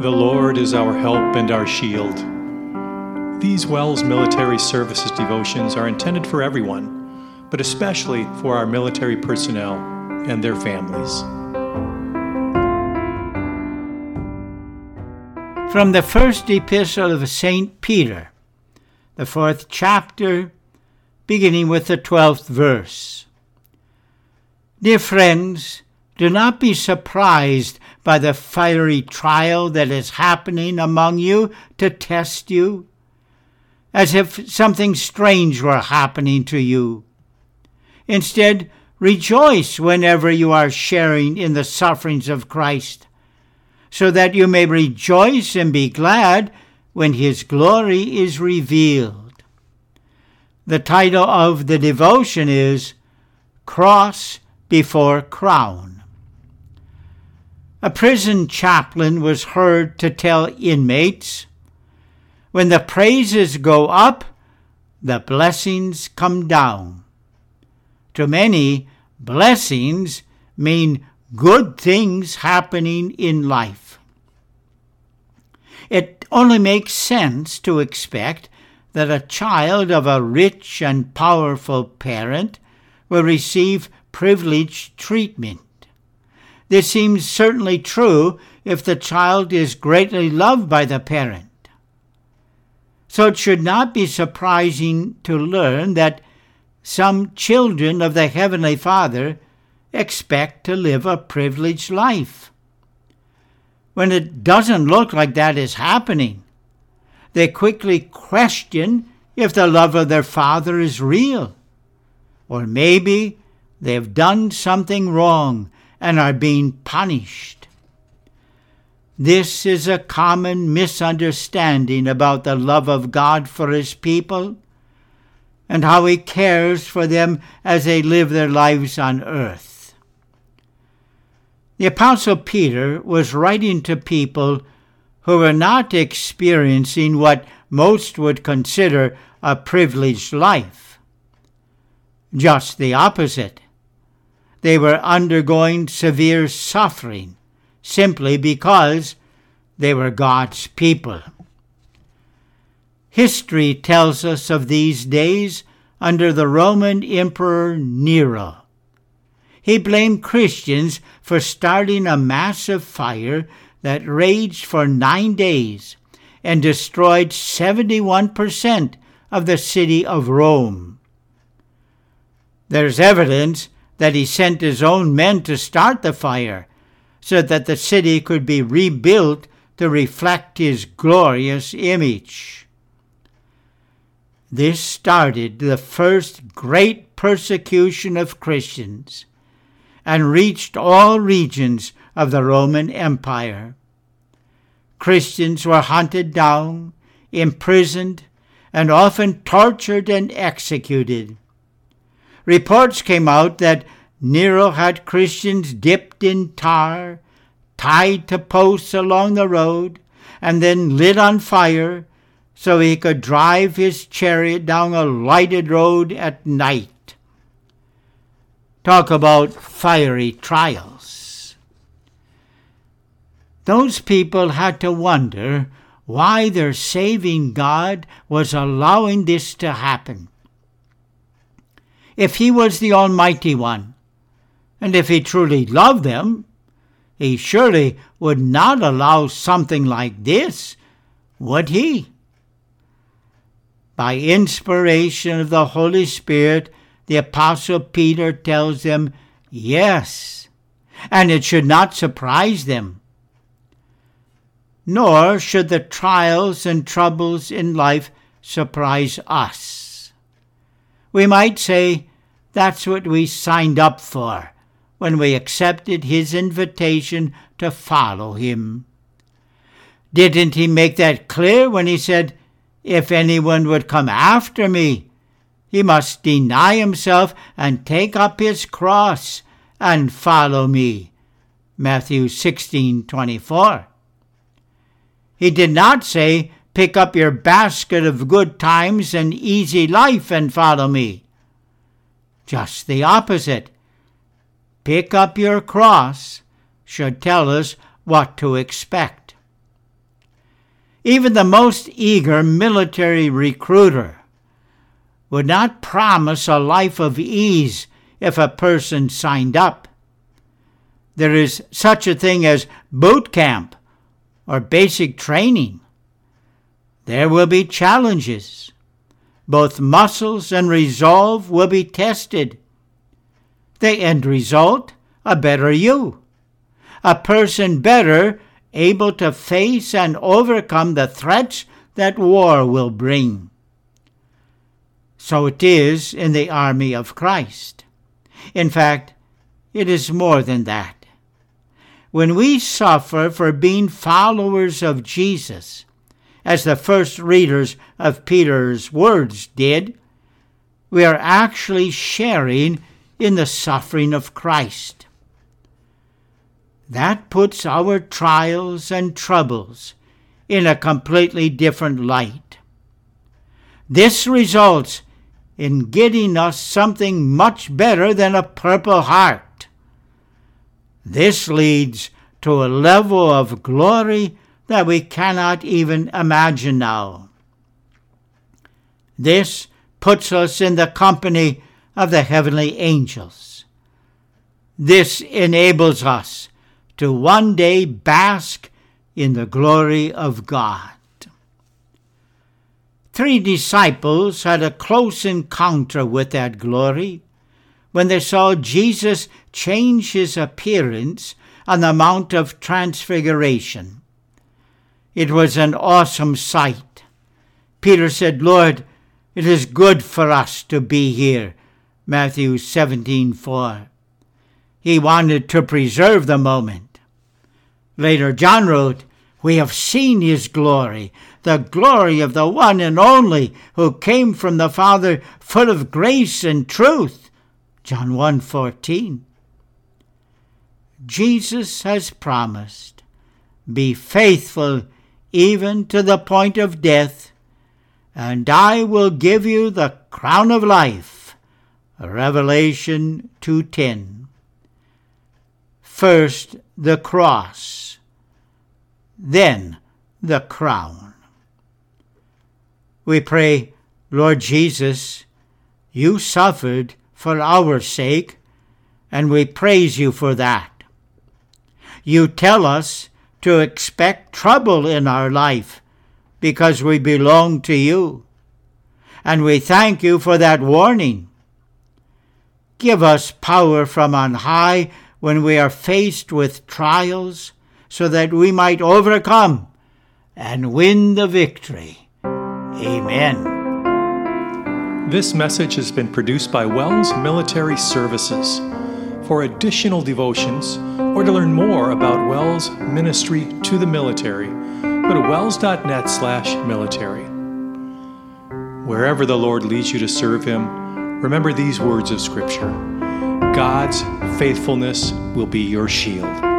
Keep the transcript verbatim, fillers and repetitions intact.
The Lord is our help and our shield. These WELS Military Services devotions are intended for everyone, but especially for our military personnel and their families. From the first epistle of Saint Peter, the fourth chapter, beginning with the twelfth verse. Dear friends, do not be surprised by the fiery trial that is happening among you to test you, as if something strange were happening to you. Instead, rejoice whenever you are sharing in the sufferings of Christ, so that you may rejoice and be glad when his glory is revealed. The title of the devotion is Cross Before Crown. A prison chaplain was heard to tell inmates, when the praises go up, the blessings come down. To many, blessings mean good things happening in life. It only makes sense to expect that a child of a rich and powerful parent will receive privileged treatment. This seems certainly true if the child is greatly loved by the parent. So it should not be surprising to learn that some children of the Heavenly Father expect to live a privileged life. When it doesn't look like that is happening, they quickly question if the love of their Father is real, or maybe they've done something wrong and are being punished. This is a common misunderstanding about the love of God for his people and how he cares for them as they live their lives on earth. The Apostle Peter was writing to people who were not experiencing what most would consider a privileged life. Just the opposite. They were undergoing severe suffering simply because they were God's people. History tells us of these days under the Roman Emperor Nero. He blamed Christians for starting a massive fire that raged for nine days and destroyed seventy-one percent of the city of Rome. There's evidence that he sent his own men to start the fire so that the city could be rebuilt to reflect his glorious image. This started the first great persecution of Christians and reached all regions of the Roman Empire. Christians were hunted down, imprisoned, and often tortured and executed. Reports came out that Nero had Christians dipped in tar, tied to posts along the road, and then lit on fire so he could drive his chariot down a lighted road at night. Talk about fiery trials. Those people had to wonder why their saving God was allowing this to happen. If he was the Almighty One, and if he truly loved them, he surely would not allow something like this, would he? By inspiration of the Holy Spirit, the Apostle Peter tells them, yes, and it should not surprise them. Nor should the trials and troubles in life surprise us. We might say that's what we signed up for when we accepted his invitation to follow him. Didn't he make that clear when he said, if anyone would come after me, he must deny himself and take up his cross and follow me? Matthew sixteen twenty-four. He did not say, pick up your basket of good times and easy life and follow me. Just the opposite. Pick up your cross should tell us what to expect. Even the most eager military recruiter would not promise a life of ease if a person signed up. There is such a thing as boot camp or basic training. There will be challenges. Both muscles and resolve will be tested. The end result, a better you. A person better able to face and overcome the threats that war will bring. So it is in the army of Christ. In fact, it is more than that. When we suffer for being followers of Jesus, as the first readers of Peter's words did, we are actually sharing in the suffering of Christ. That puts our trials and troubles in a completely different light. This results in getting us something much better than a Purple Heart. This leads to a level of glory that we cannot even imagine now. This puts us in the company of the heavenly angels. This enables us to one day bask in the glory of God. Three disciples had a close encounter with that glory when they saw Jesus change his appearance on the Mount of Transfiguration. It was an awesome sight. Peter said, "Lord, it is good for us to be here," Matthew seventeen four. He wanted to preserve the moment. Later, John wrote, "We have seen his glory, the glory of the one and only who came from the Father, full of grace and truth." John one fourteen. Jesus has promised, "Be faithful even to the point of death, and I will give you the crown of life." Revelation two ten. First the cross, then the crown. We pray, Lord Jesus, you suffered for our sake, and we praise you for that. You tell us to expect trouble in our life because we belong to you, and we thank you for that warning. Give us power from on high when we are faced with trials, so that we might overcome and win the victory. Amen. This message has been produced by Wells Military Services. For additional devotions, or to learn more about Wells ministry to the military, go to wells.net slash military. Wherever the Lord leads you to serve him, remember these words of Scripture. God's faithfulness will be your shield.